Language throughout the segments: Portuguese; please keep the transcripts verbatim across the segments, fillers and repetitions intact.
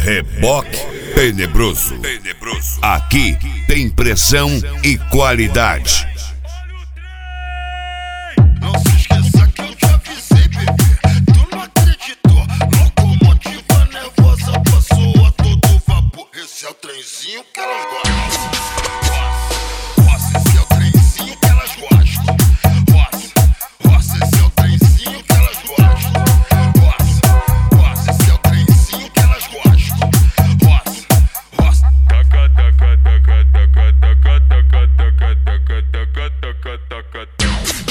Reboque tenebroso. Aqui tem pressão e qualidade. Não se esqueça que eu te avisei, bebê. Tu não acreditou. Locomotiva nervosa passou a todo vapor. Esse é o trenzinho que elas gostam. Roça, esse é o trenzinho que elas gostam. Roça, roça, esse é o trenzinho que elas gostam. Roça, roça, esse é o trenzinho que elas gostam. Roça, roça. Taca, taca, taca, taca, taca, taca, taca, taca, taca, taca, taca, taca.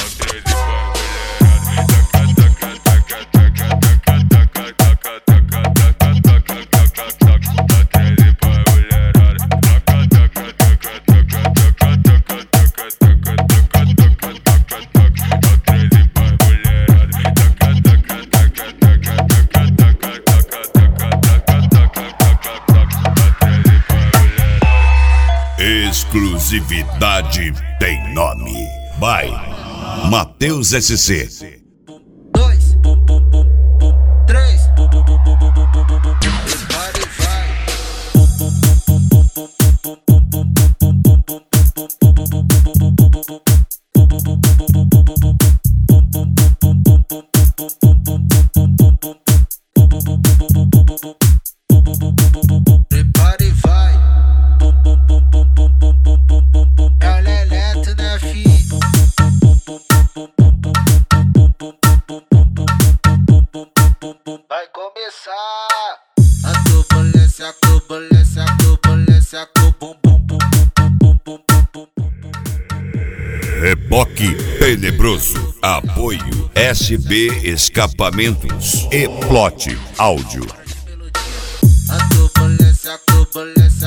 Exclusividade tem nome. By Matheus S C. Dois, três, prepare e vai. Prepare e vai. É o Leleto, né, filho? Vai começar a turbulência, a turbulência, a turbulência, com bum bum bum bum bum bum bum. Reboque tenebroso. Apoio S B Escapamentos e Plot Áudio. A turbulência, a turbulência.